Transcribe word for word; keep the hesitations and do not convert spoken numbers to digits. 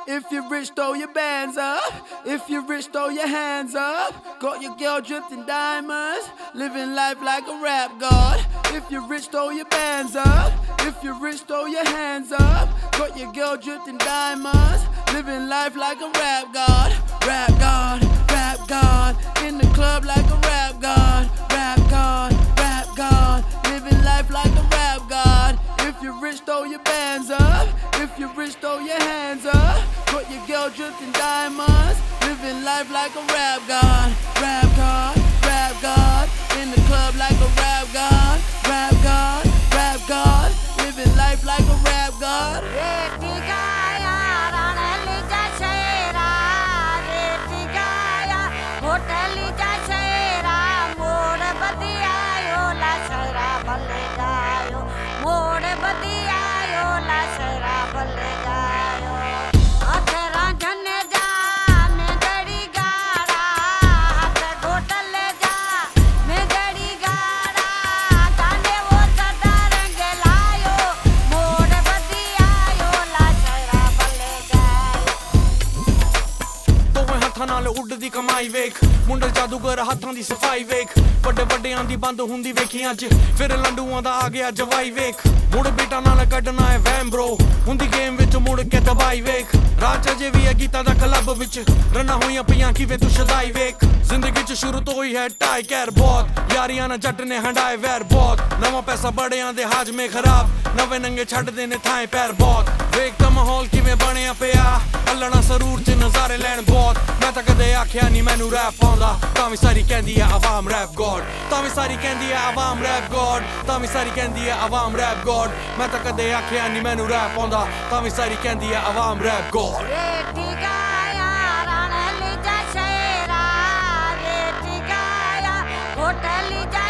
If you're rich, throw your bands up. If you're rich, throw your hands up. Got your girl dripped in diamonds, living life like a rap god. If you're rich, throw your bands up. If you're rich, throw your hands up. Got your girl dripped in diamonds, living life like a rap god. Rap god, rap god. In the club like a rap god. Rap god, rap god. Living life like a rap god. If you're rich, throw your bands up. If you're rich, throw your hands up. Got your girl dripped in diamonds, living life like a rap god. Rap god, rap god. In the club like a rap god. Rap god, rap god. Living life like a rap god. ਨਾਲ ਉੱਡਦੀ ਕਮਾਈ ਵੇਖ ਮੁੰਡੇ ਜਾਦੂਗਰ ਹੱਥਾਂ ਦੀ ਸਫਾਈ ਵੇਖ ਵੱਡੇ ਵੱਡਿਆਂ ਦੀ ਬੰਦ ਹੁੰਦੀ ਵੇਖੀ ਅੱਜ ਫਿਰ ਲੰਡੂਆਂ ਦਾ ਆ ਗਿਆ ਜਵਾਈ ਵੇਖ ਮੁੜ ਬੇਟਾ ਨਾਲ ਕੱਢਣਾ ਹੈ ਵੈਮ ਬ్రో ਹੁੰਦੀ ਗੇਮ ਵਿੱਚ ਮੁੜ ਕੇ ਦਬਾਈ ਵੇਖ ਰਾਜ ਅਜੇ ਵੀ ਹੈ ਗੀਤਾਂ ਦਾ ਕਲੱਬ ਵਿੱਚ ਰੰਨਾ ਹੋਈਆਂ ਪਈਆਂ ਕਿਵੇਂ ਤੂੰ ਸ਼ਦਾਈ ਵੇਖ ਜ਼ਿੰਦਗੀ ਚ ਸ਼ੁਰੂ ਤੋਂ ਹੀ ਹੈ ਟਾਈ ਕੈਰ ਬਹੁਤ ਯਾਰੀਆਂ ਨਾਲ ਜੱਟ ਨੇ ਹੰਡਾਏ ਵੈਰ ਬਹੁਤ ਨਵਾਂ ਪੈਸਾ ਬੜਿਆਂ ਦੇ ਹਾਜਮੇ ਖਰਾਬ ਨਵੇਂ ਨੰਗੇ ਛੱਡਦੇ ਨੇ ਥਾਂ ਪੈਰ ਬਹੁਤ ਵੇਖ ਤਾਂ ਮਾਹੌਲ ਕਿਵੇਂ ਬਣਿਆ ਪਿਆ ਹੱਲਣਾ ਸਰੂਰ ਚ ਨਜ਼ਾਰੇ ਲੈਣ ਬਹੁਤ ਮੈਂ ਤਾਂ ਕਦੇ ਆਖਿਆ ਨਹੀਂ ਮੈਨੂੰ ਰੈਪ ਆਉਂਦਾ ਤਾਂ ਵੀ ਸਾਰੀ ਕਹਿੰਦੀ ਆ ਆਵਾਮ ਰੈਪ ਗੋਡ ਤਾਂ ਵੀ ਸਾਰੀ ਕਹਿੰਦੀ ਆ ਆਵਾਮ ਰੈਪ ਗੋਡ ਤਾਂ ਵੀ ਸਾਰੀ ਕਹਿੰਦੀ ਆ ਆਵਾਮ ਰੈਪ ਗੋਡ ਮੈਂ ਤਾਂ ਕਦੇ ਆਖਿਆ ਨਹੀਂ ਮੈਨੂੰ ਰੈਪ ਆਉਂਦਾ ਤਾਂ ਵੀ ਸਾਰੀ ਕਹਿੰਦੀ ਆ ਆਵਾਮ ਰੈਪ ਗੋਡ Hotel